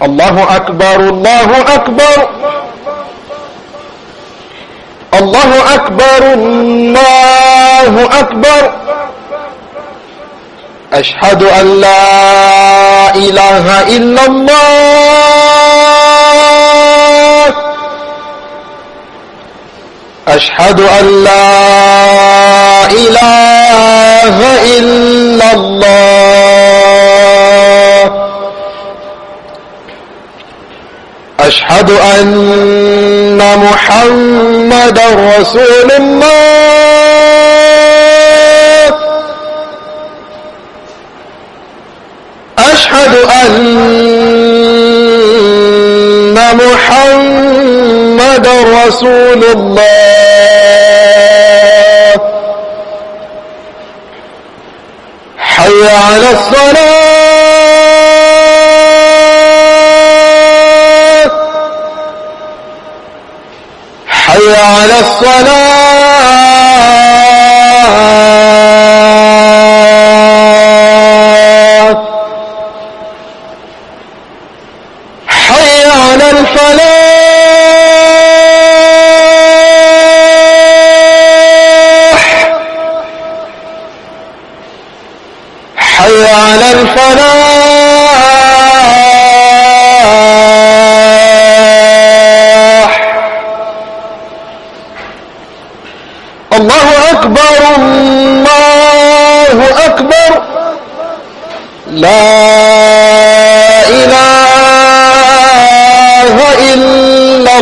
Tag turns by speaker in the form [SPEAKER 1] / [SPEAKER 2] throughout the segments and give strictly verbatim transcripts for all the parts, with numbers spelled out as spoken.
[SPEAKER 1] الله أكبر الله أكبر الله أكبر الله أكبر أشهد أن لا إله إلا الله أشهد أن لا إله إلا الله أشهد أن محمدا رسول الله أشهد أن محمدا رسول الله حي على الصلاة حي على الصلاة حي على الفلاح حي على الفلاح الله أكبر الله أكبر لا إله إلا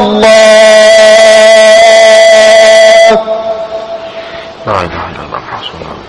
[SPEAKER 1] الله لا إله إلا الله رسول الله.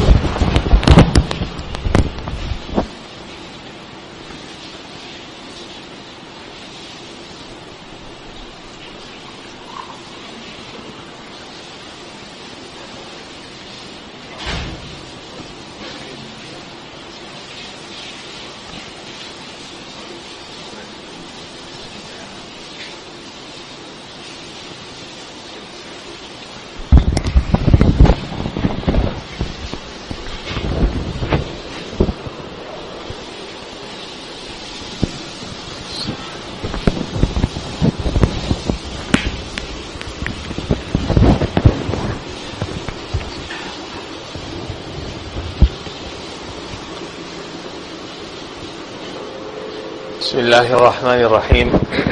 [SPEAKER 2] بسم الله الرحمن الرحيم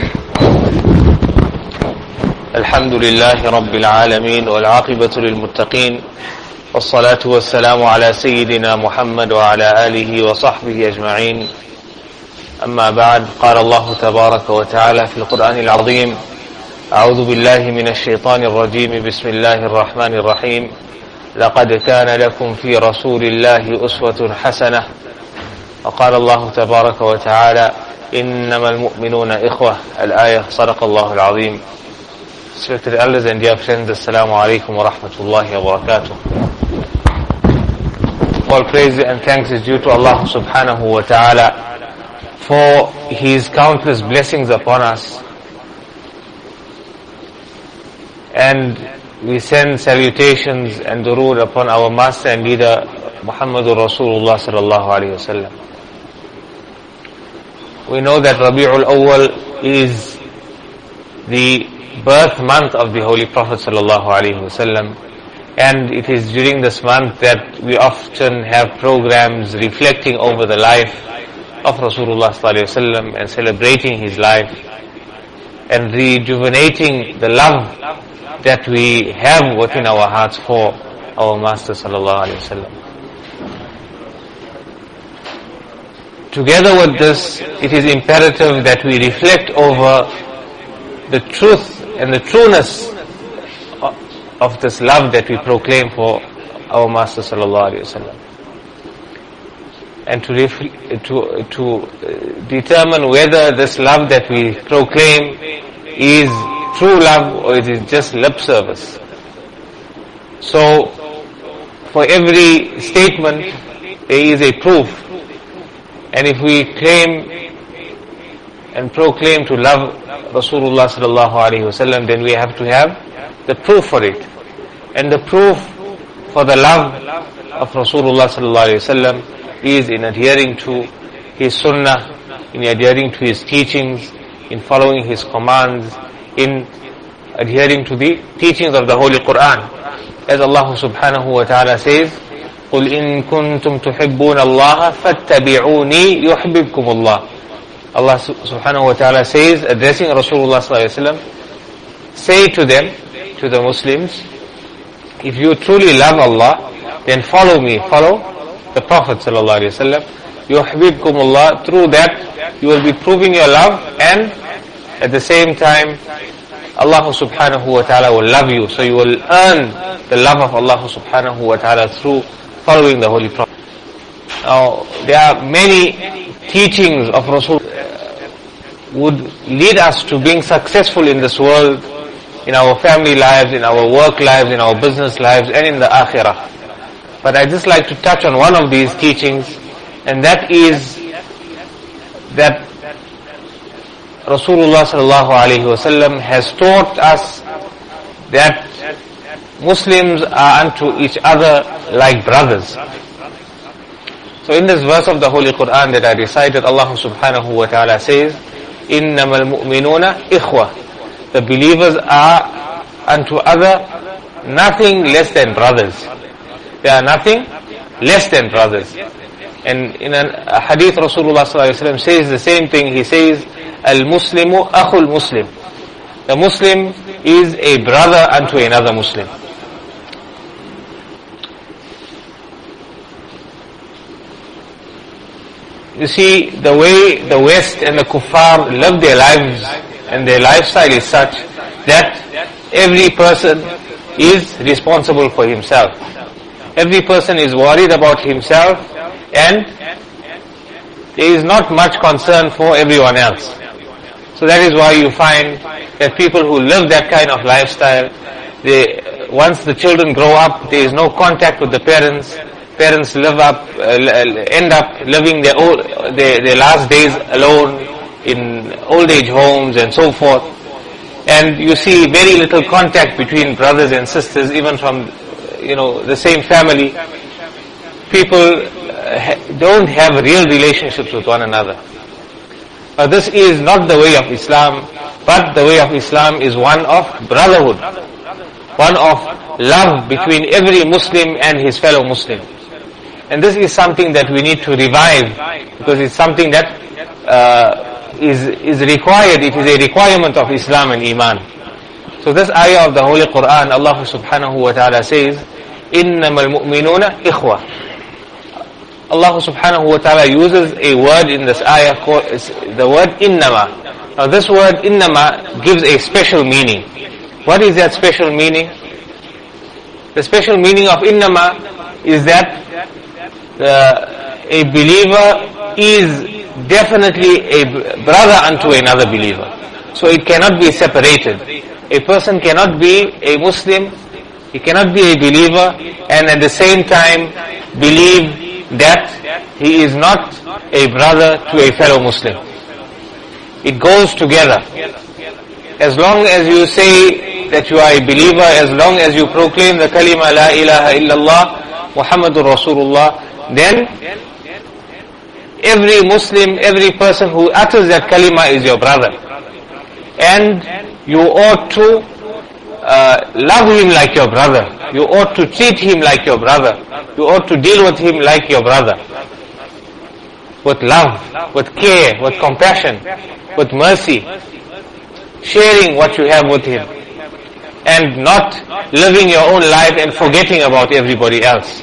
[SPEAKER 2] الحمد لله رب العالمين والعاقبة للمتقين والصلاة والسلام على سيدنا محمد وعلى آله وصحبه أجمعين أما بعد قال الله تبارك وتعالى في القرآن العظيم أعوذ بالله من الشيطان الرجيم بسم الله الرحمن الرحيم لقد كان لكم في رسول الله أسوة حسنة وقال الله تبارك وتعالى إنما المؤمنون إخوة الآية صدق الله العظيم. Respected elders and dear friends, Assalamu alaikum wa rahmatullahi wa barakatuh. All praise and thanks is due to Allah subhanahu wa ta'ala for His countless blessings upon us. And we send salutations and durood upon our master and leader Muhammadur Rasulullah sallallahu alayhi wa sallam. We know that Rabi'ul Awwal is the birth month of the Holy Prophet sallallahu alaihi wasallam, and it is during this month that we often have programs reflecting over the life of Rasulullah sallallahu alaihi wasallam and celebrating his life and rejuvenating the love that we have within our hearts for our Master sallallahu alaihi wasallam. Together with this, it is imperative that we reflect over the truth and the trueness of this love that we proclaim for our Master sallallahu alaihi wasallam, and to to to determine whether this love that we proclaim is true love or it is just lip service. So, for every statement there is a proof. And if we claim and proclaim to love Rasulullah sallallahu alaihi wasallam, then we have to have the proof for it. And the proof for the love of Rasulullah sallallahu alaihi wasallam is in adhering to his sunnah, in adhering to His teachings, in following His commands, in adhering to the teachings of the Holy Quran. As Allah subhanahu wa ta'ala says, قُلْ إِن كُنْتُمْ تُحِبُّونَ اللَّهَ فَاتَّبِعُونِي يُحْبِبْكُمُ اللَّهِ. Allah subhanahu wa ta'ala says, addressing Rasulullah sallallahu alayhi wa sallam, say to them, to the Muslims, if you truly love Allah, then follow me, follow the Prophet sallallahu alayhi wa sallam. يُحْبِبْكُمُ اللَّهِ. Through that, you will be proving your love, and at the same time, Allah subhanahu wa ta'ala will love you. So you will earn the love of Allah subhanahu wa ta'ala through following the Holy Prophet. Now, there are many teachings of Rasul would lead us to being successful in this world, in our family lives, in our work lives, in our business lives, and in the akhirah. But I just like to touch on one of these teachings, and that is that Rasulullah sallallahu alaihi wasallam has taught us that Muslims are unto each other like brothers. So in this verse of the Holy Quran that I recited, Allah subhanahu wa ta'ala says, إِنَّمَا الْمُؤْمِنُونَ إِخْوَةً. The believers are unto other nothing less than brothers. They are nothing less than brothers. And in a hadith, Rasulullah sallallahu alaihi wasallam says the same thing. He says, Al-Muslimu akhul Muslim. The Muslim is a brother unto another Muslim. You see, the way the West and the Kuffar live their lives, and their lifestyle is such that every person is responsible for himself. Every person is worried about himself, and there is not much concern for everyone else. So that is why you find that people who live that kind of lifestyle, they, once the children grow up, there is no contact with the parents. Parents live up, uh, end up living their, old, their their last days alone in old age homes and so forth. And you see very little contact between brothers and sisters, even from, you know, the same family. People uh, don't have real relationships with one another. But this is not the way of Islam, but the way of Islam is one of brotherhood, one of love between every Muslim and his fellow Muslim. And this is something that we need to revive, because it's something that uh, is is required. It is a requirement of Islam and Iman. So this ayah of the Holy Quran, Allah subhanahu wa ta'ala says, إِنَّمَا الْمُؤْمِنُونَ إِخْوَةً. Allah subhanahu wa ta'ala uses a word in this ayah called the word innama. Now this word innama gives a special meaning. What is that special meaning? The special meaning of innama is that the, a believer is definitely a brother unto another believer. So it cannot be separated. A person cannot be a Muslim, he cannot be a believer, and at the same time believe that he is not a brother to a fellow Muslim. It goes together. As long as you say that you are a believer, as long as you proclaim the kalima la ilaha illallah Muhammadur Rasulullah, then every Muslim, every person who utters that kalima is your brother. And you ought to uh, love him like your brother. You ought to treat him like your brother. You ought to deal with him like your brother. With love, with care, with compassion, with mercy. Sharing what you have with him. And not living your own life and forgetting about everybody else.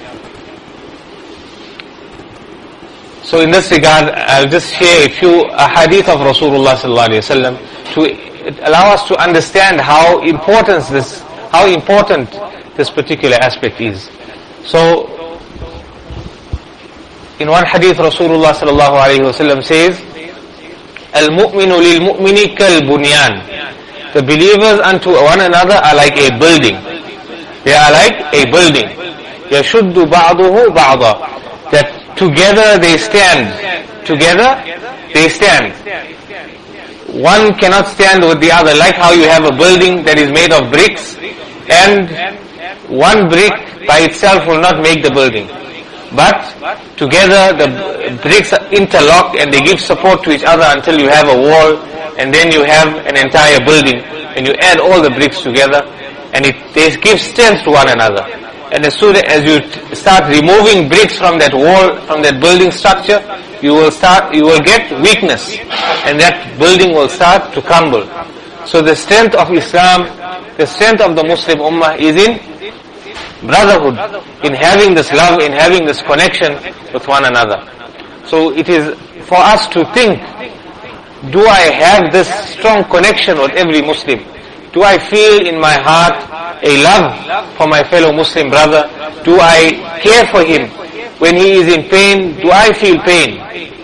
[SPEAKER 2] So in this regard, I'll just share a few ahadith of Rasulullah sallallahu alaihi wasallam to allow us to understand how important this, how important this particular aspect is. So, in one hadith, Rasulullah sallallahu alaihi wasallam says, "Al-mu'minu lil-mu'mini kal-bunyan." The believers unto one another are like a building. They are like a building. Yashuddu ba'duhu ba'da. That together they stand. Together they stand. One cannot stand with the other, like how you have a building that is made of bricks, and one brick by itself will not make the building. but together the bricks are interlocked and they give support to each other until you have a wall, and then you have an entire building, and you add all the bricks together, and it they give strength to one another. And as soon as you t- start removing bricks from that wall, from that building structure, you will start, you will get weakness, and that building will start to crumble. So the strength of Islam, the strength of the Muslim Ummah is in brotherhood, in having this love, in having this connection with one another. So it is for us to think, do I have this strong connection with every Muslim? Do I feel in my heart a love for my fellow Muslim brother? Do I care for him? When he is in pain, do I feel pain?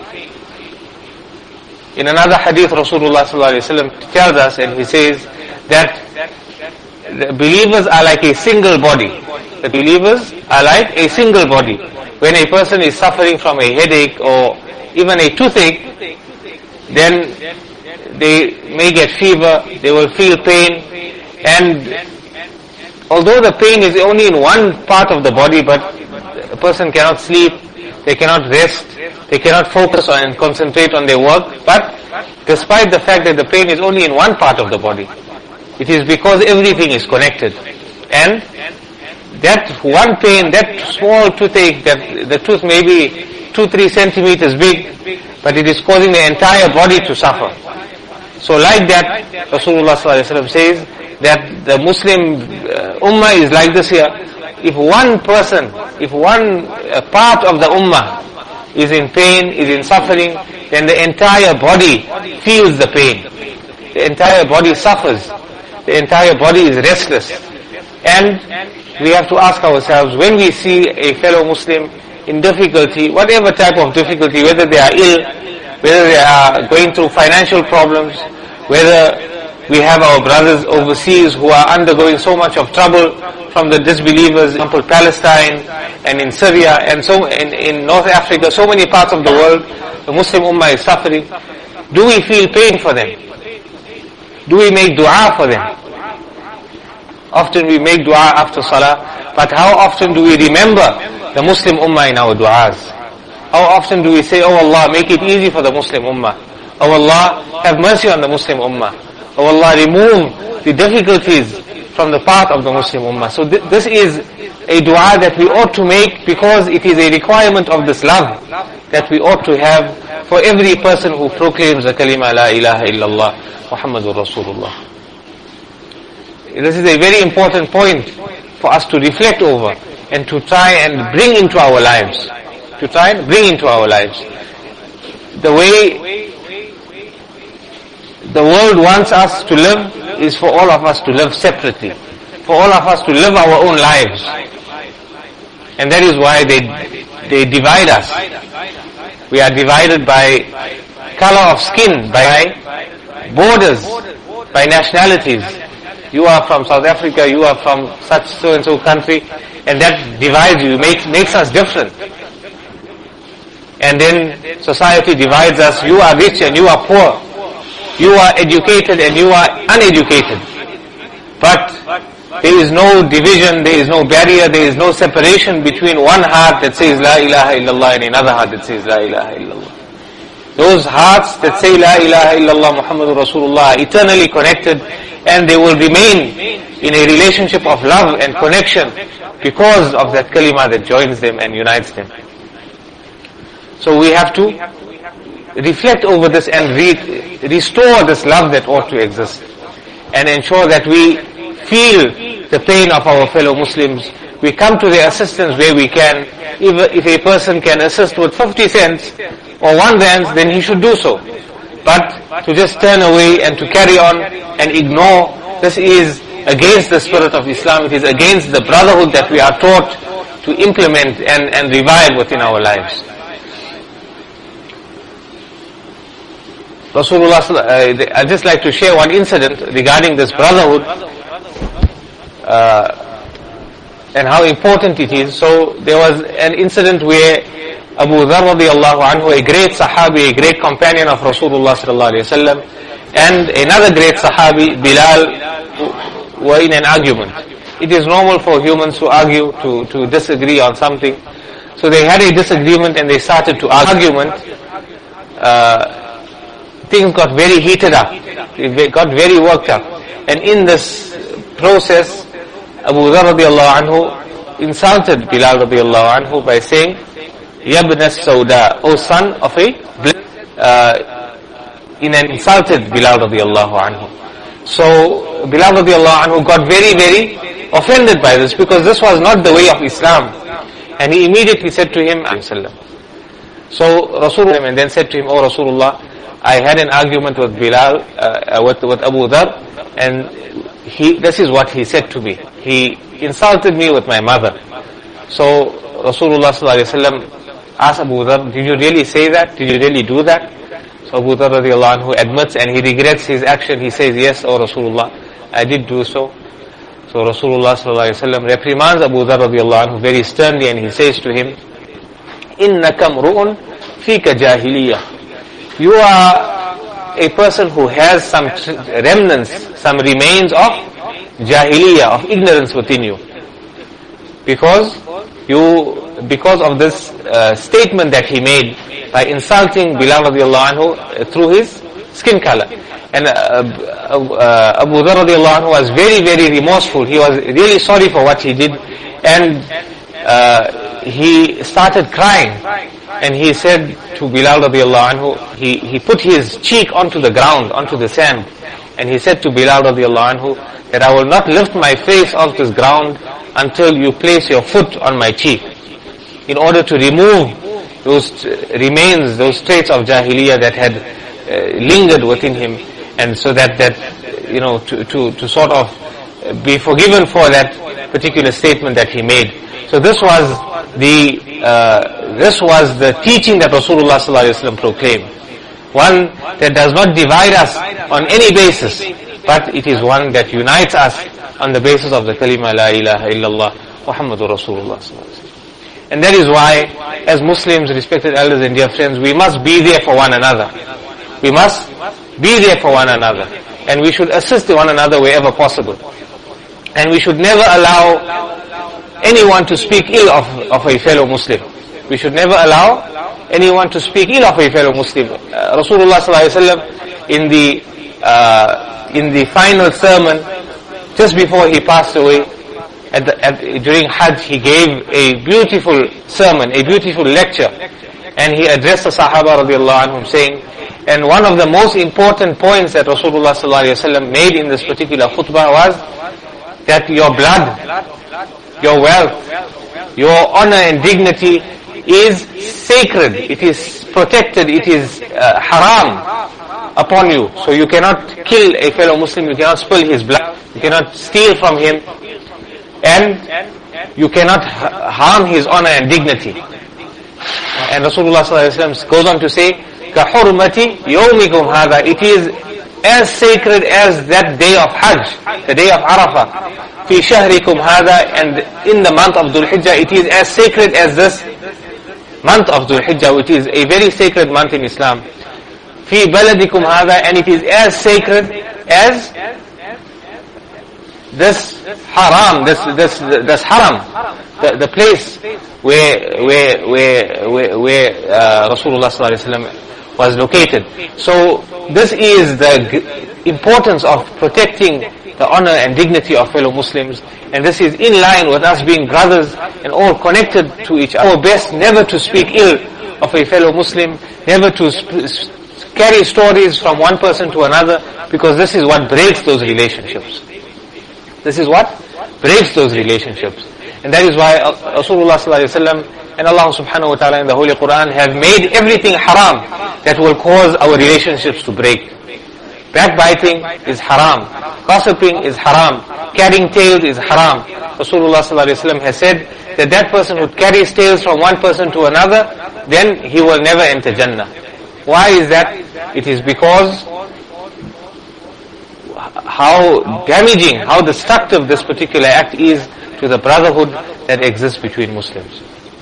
[SPEAKER 2] In another hadith, Rasulullah sallallahu alaihi wasallam tells us, and he says that the believers are like a single body. The believers are like a single body. When a person is suffering from a headache or even a toothache, then they may get fever, they will feel pain, and although the pain is only in one part of the body, but a person cannot sleep, they cannot rest, they cannot focus on and concentrate on their work, but despite the fact that the pain is only in one part of the body, it is because everything is connected. And that one pain, that small toothache, that the tooth may be two, three centimeters big, but it is causing the entire body to suffer. So like that, Rasulullah sallallahu alaihi wasallam says that the Muslim uh, Ummah is like this here. If one person, if one uh, part of the Ummah is in pain, is in suffering, then the entire body feels the pain. The entire body suffers. The entire body is restless. And we have to ask ourselves, when we see a fellow Muslim in difficulty, whatever type of difficulty, whether they are ill, whether they are going through financial problems, whether we have our brothers overseas who are undergoing so much of trouble from the disbelievers, for example Palestine and in Syria and so in, in North Africa, so many parts of the world, the Muslim Ummah is suffering. Do we feel pain for them? Do we make dua for them? Often we make dua after salah, but how often do we remember the Muslim Ummah in our duas? How often do we say, oh Allah, make it easy for the Muslim Ummah. Oh Allah, have mercy on the Muslim Ummah. Oh Allah, remove the difficulties from the path of the Muslim Ummah. So th- this is a dua that we ought to make, because it is a requirement of this love that we ought to have for every person who proclaims the kalima la ilaha illallah Muhammadur Rasulullah. This is a very important point for us to reflect over and to try and bring into our lives. To try and bring into our lives. The way the world wants us to live is for all of us to live separately. For all of us to live our own lives. And that is why they they divide us. We are divided by color of skin, by borders, by nationalities. You are from South Africa, you are from such so and so country, and that divides you, makes makes us different. And then society divides us. You are rich and you are poor. You are educated and you are uneducated. But there is no division, there is no barrier, there is no separation between one heart that says La ilaha illallah and another heart that says La ilaha illallah. Those hearts that say La ilaha illallah Muhammadur Rasulullah are eternally connected, and they will remain in a relationship of love and connection because of that kalima that joins them and unites them. So we have to reflect over this and re- restore this love that ought to exist, and ensure that we feel the pain of our fellow Muslims. We come to their assistance where we can. If, if a person can assist with fifty cents or one rand, then he should do so. But to just turn away and to carry on and ignore, this is against the spirit of Islam. It is against the brotherhood that we are taught to implement and, and revive within our lives. Rasulullah, uh, I'd just like to share one incident regarding this brotherhood uh, and how important it is. So there was an incident where Abu Dharr radiallahu anhu, a great sahabi, a great companion of Rasulullah sallallahu alayhi wa sallam, and another great sahabi, Bilal, were in an argument. It is normal for humans to argue, to, to disagree on something. So they had a disagreement and they started to argument. Uh, things got very heated up. They got very worked up. And in this process, Abu Dharr radiallahu anhu insulted Bilal radiallahu anhu by saying, Yabna Sauda, O son of a uh, in an insulted Bilal radiallahu anhu. So Bilal radiallahu anhu got very, very offended by this, because this was not the way of Islam. And he immediately said to him, so Rasulullah, and then said to him, O Rasulullah, I had an argument with Bilal, uh, with, with Abu Dharr, and he, this is what he said to me. He insulted me with my mother. So Rasulullah sallallahu alaihi wasallam asked Abu Dharr, did you really say that? Did you really do that? So Abu Dharr radiallahu anhu admits, and he regrets his action. He says, yes, O Rasulullah, I did do so. So Rasulullah sallallahu alaihi wasallam reprimands Abu Dharr radiallahu anhu very sternly, and he says to him, Innaka mru'un fika jahiliyah. You are a person who has some remnants, some remains of jahiliyah, of ignorance within you. Because you, because of this uh, statement that he made by insulting Bilal radiallahu anhu uh, through his skin color. And uh, uh, Abu Dharr radiallahu anhu was very, very remorseful. He was really sorry for what he did. And uh, he started crying. And he said to Bilal radiallahu anhu, he, he put his cheek onto the ground, onto the sand. And he said to Bilal radiallahu anhu, that I will not lift my face off this ground until you place your foot on my cheek, in order to remove those remains, those traits of jahiliyyah that had uh, lingered within him, and so that, that you know, to, to, to sort of be forgiven for that particular statement that he made. So this was the uh, this was the teaching that Rasulullah sallallahu alaihi wasallam proclaimed. One that does not divide us on any basis, but it is one that unites us on the basis of the kalima la ilaha illallah Muhammadur Rasulullah sallallahu alaihi wasallam. And that is why, as Muslims, respected elders and dear friends, we must be there for one another. We must be there for one another, and we should assist one another wherever possible. And we should never allow anyone to speak ill of, of a fellow Muslim. We should never allow anyone to speak ill of a fellow Muslim. Uh, Rasulullah sallallahu alaihi wasallam, in the uh, in the final sermon, just before he passed away, at the, at, during Hajj, he gave a beautiful sermon, a beautiful lecture, and he addressed the Sahaba radiallahu anhum, saying, and one of the most important points that Rasulullah sallallahu alaihi wasallam made in this particular khutbah was that your blood, your wealth, your honor and dignity is sacred, it is protected, it is uh, haram upon you. So you cannot kill a fellow Muslim, you cannot spill his blood, you cannot steal from him, and you cannot harm his honor and dignity. And Rasulullah sallallahu alaihi wasallam goes on to say, كَحُرْمَةِ يَوْمِكُمْ هَذَا, it is as sacred as that day of Hajj, the day of Arafah. في شهركم هذا, and in the month of Dhul Hijjah, it is as sacred as this month of Dhul Hijjah, which is a very sacred month in Islam. في بلدكم هذا, and it is as sacred as this haram, this this this haram, the, the place where where where where, where uh, Rasulullah sallallahu alaihi wasallam was located. So this is the importance of protecting the honor and dignity of fellow Muslims, and this is in line with us being brothers and all connected to each other. Our best never to speak ill of a fellow Muslim, never to sp- carry stories from one person to another, because this is what breaks those relationships. This is what breaks those relationships. And that is why Rasulullah sallallahu alaihi wasallam and Allah subhanahu wa ta'ala in the Holy Quran have made everything haram that will cause our relationships to break. Backbiting is haram. Gossiping is haram. Carrying tales is haram. Rasulullah sallallahu alaihi wasallam has said that that person who carries tales from one person to another, then he will never enter Jannah. Why is that? It is because how damaging, how destructive this particular act is to the brotherhood that exists between Muslims.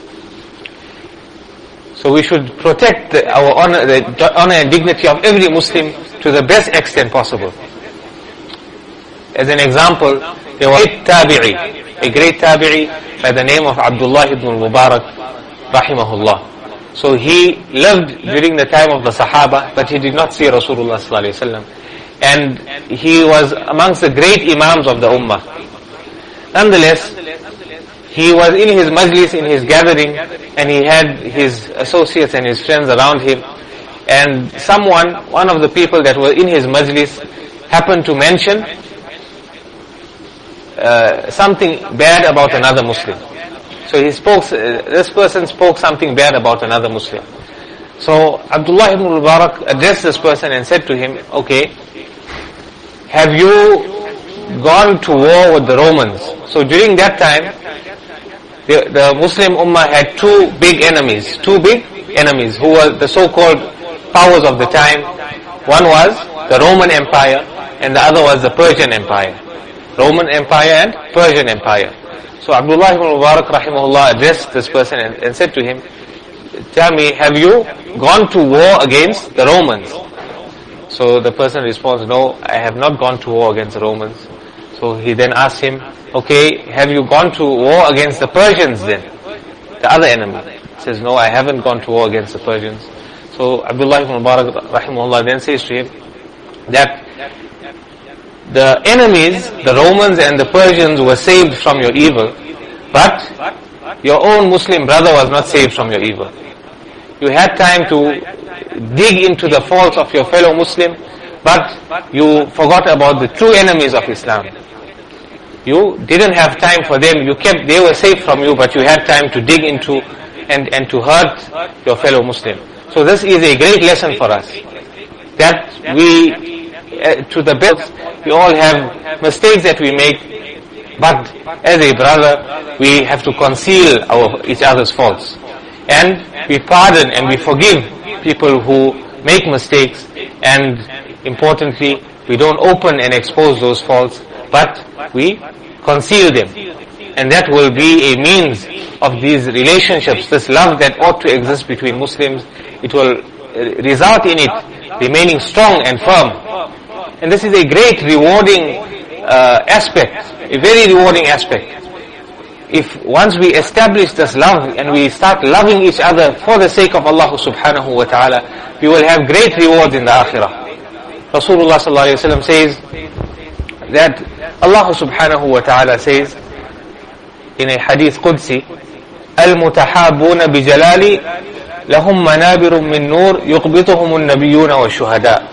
[SPEAKER 2] So we should protect the, our honor, the honor and dignity of every Muslim to the best extent possible. As an example, there was a great tabi'i, a great tabi'i by the name of Abdullah ibn al-Mubarak, rahimahullah. So he lived during the time of the Sahaba, but he did not see Rasulullah sallallahu alaihi wasallam. And he was amongst the great imams of the ummah. Nonetheless, he was in his majlis, in his gathering, and he had his associates and his friends around him. And someone, one of the people that were in his majlis, happened to mention uh, something bad about another Muslim. So he spoke, uh, this person spoke something bad about another Muslim. So Abdullah ibn Mubarak addressed this person and said to him, okay, have you gone to war with the Romans? So during that time, the, the Muslim Ummah had two big enemies, two big enemies who were the so-called powers of the time. One was the Roman Empire and the other was the Persian Empire. Roman Empire and Persian Empire. So Abdullah ibn Mubarak rahimahullah addressed this person and, and said to him, tell me, have you gone to war against the Romans? So the person responds, no, I have not gone to war against the Romans. So he then asked him, okay, have you gone to war against the Persians then? The other enemy. He says, no, I haven't gone to war against the Persians. So Abdullah ibn Mubarak rahimahullah then says to him that the enemies, the Romans and the Persians, were saved from your evil, but your own Muslim brother was not saved from your evil. You had time to dig into the faults of your fellow Muslim, but you forgot about the true enemies of Islam. You didn't have time for them. You kept, they were saved from you, but you had time to dig into and, and to hurt your fellow Muslim. So this is a great lesson for us, that we, uh, to the best, we all have mistakes that we make, but as a brother, we have to conceal our each other's faults. And we pardon and we forgive people who make mistakes, and importantly, we don't open and expose those faults, but we conceal them. And that will be a means of these relationships, this love that ought to exist between Muslims. It will result in it remaining strong and firm. And this is a great rewarding uh, aspect, a very rewarding aspect. If once we establish this love and we start loving each other for the sake of Allah subhanahu wa ta'ala, we will have great rewards in the akhirah. Rasulullah sallallahu alayhi wa sallam says that Allah subhanahu wa ta'ala says in a hadith Qudsi, Al-mutahabuna bijalali lahum manabirum min nur yuqbituhum an-nabiyyuna wa shuhada.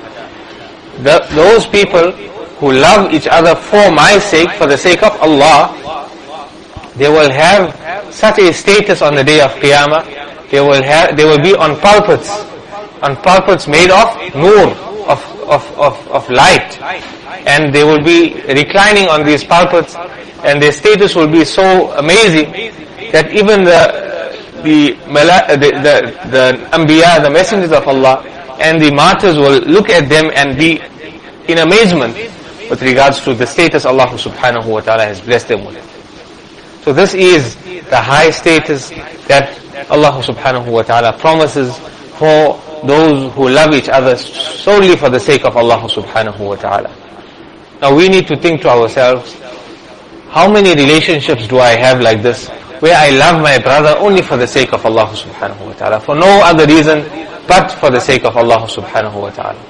[SPEAKER 2] Those people who love each other for my sake, for the sake of Allah, they will have such a status on the day of Qiyamah. They will have, they will be on pulpits, on pulpits made of nur, of, of, of, of light. And they will be reclining on these pulpits, and their status will be so amazing that even the the the, the, the Anbiya, the messengers of Allah, and the martyrs will look at them and be in amazement with regards to the status Allah subhanahu wa ta'ala has blessed them with. So this is the high status that Allah subhanahu wa ta'ala promises for those who love each other solely for the sake of Allah subhanahu wa ta'ala. Now we need to think to ourselves, how many relationships do I have like this, where I love my brother only for the sake of Allah subhanahu wa ta'ala, for no other reason but for the sake of Allah subhanahu wa ta'ala.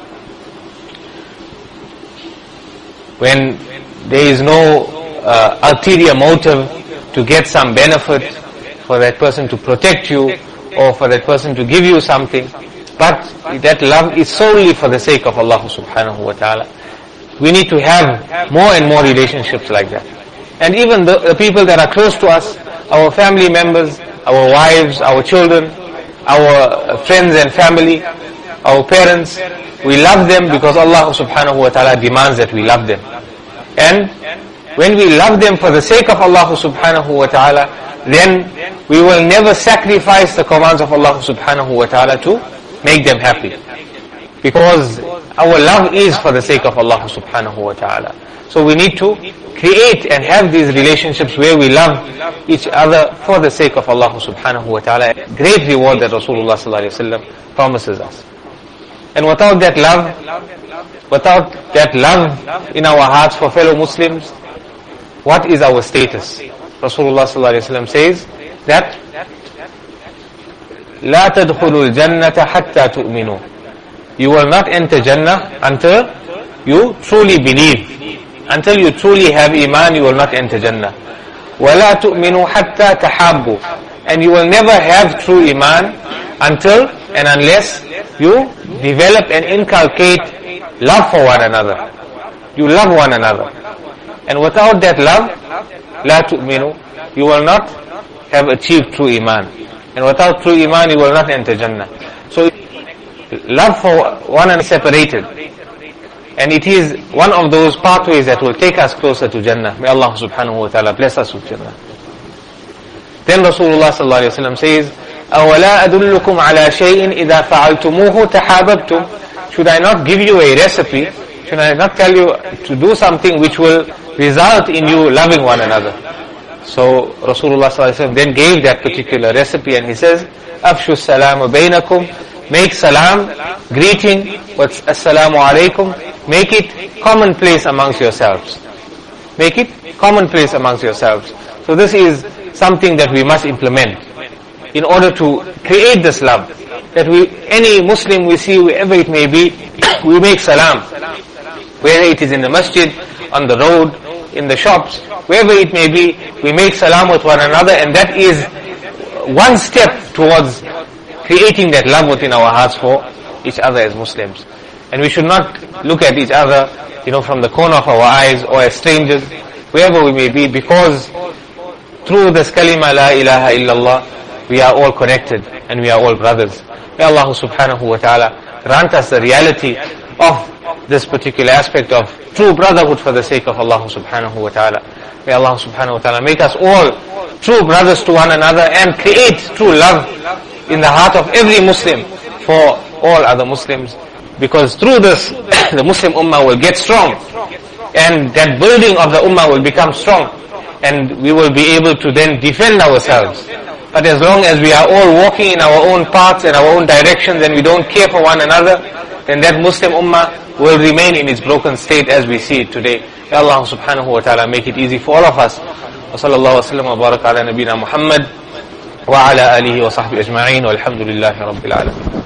[SPEAKER 2] When there is no uh, ulterior motive to get some benefit, for that person to protect you, or for that person to give you something, but that love is solely for the sake of Allah subhanahu wa ta'ala. We need to have more and more relationships like that. And even the, the people that are close to us, our family members, our wives, our children, our friends and family, our parents, we love them because Allah subhanahu wa ta'ala demands that we love them. And when we love them for the sake of Allah subhanahu wa ta'ala, then we will never sacrifice the commands of Allah subhanahu wa ta'ala to make them happy. Because our love is for the sake of Allah subhanahu wa ta'ala. So we need to create and have these relationships where we love each other for the sake of Allah subhanahu wa ta'ala. Great reward that Rasulullah sallallahu alayhi wa sallam promises us. And without that love, without that love in our hearts for fellow Muslims, what is our status? Rasulullah sallallahu alayhi wa sallam says that لا تدخلوا الجنة حتى تؤمنوا. You will not enter Jannah until you truly believe. Until you truly have Iman, you will not enter Jannah. ولا تؤمنوا حتى تحابوا. And you will never have true Iman until and unless you develop and inculcate love for one another. You love one another. And without that love, لا تؤمنوا, you will not have achieved true Iman. And without true Iman, you will not enter Jannah. So, love for one another is separated. And it is one of those pathways that will take us closer to Jannah. May Allah subhanahu wa ta'ala bless us with Jannah. Then Rasulullah sallallahu alayhi wa sallam says, أَوَلَا أَدُلُّكُمْ عَلَى شَيْءٍ إِذَا فَعَلْتُمُوهُ تَحَابَبْتُمْ. Should I not give you a recipe? Should I not tell you to do something which will result in you loving one another? So Rasulullah sallallahu alayhi wa sallam then gave that particular recipe, and he says, أَفْشُوا السَّلَامُ بَيْنَكُمْ. Make salam, greeting, what's assalamu alaikum, make it commonplace amongst yourselves. Make it commonplace amongst yourselves. So this is something that we must implement in order to create this love. That we, any Muslim we see, wherever it may be, we make salam. Whether it is in the masjid, on the road, in the shops, wherever it may be, we make salam with one another, and that is one step towards creating that love within our hearts for each other as Muslims. And we should not look at each other, you know, from the corner of our eyes or as strangers, wherever we may be, because through this kalima la ilaha illallah, we are all connected and we are all brothers. May Allah subhanahu wa ta'ala grant us the reality of this particular aspect of true brotherhood for the sake of Allah subhanahu wa ta'ala. May Allah subhanahu wa ta'ala make us all true brothers to one another and create true love in the heart of every Muslim for all other Muslims. Because through this, the Muslim Ummah will get strong, and that building of the Ummah will become strong, and we will be able to then defend ourselves. But as long as we are all walking in our own paths and our own directions, and we don't care for one another, then that Muslim Ummah will remain in its broken state as we see it today. May Allah subhanahu wa ta'ala make it easy for all of us. Wa sallallahu wa sallam wa baraka ala nabina Muhammad wa ala alihi wa sahbihi ajma'in, walhamdulillahi rabbil alamin.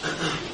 [SPEAKER 1] الله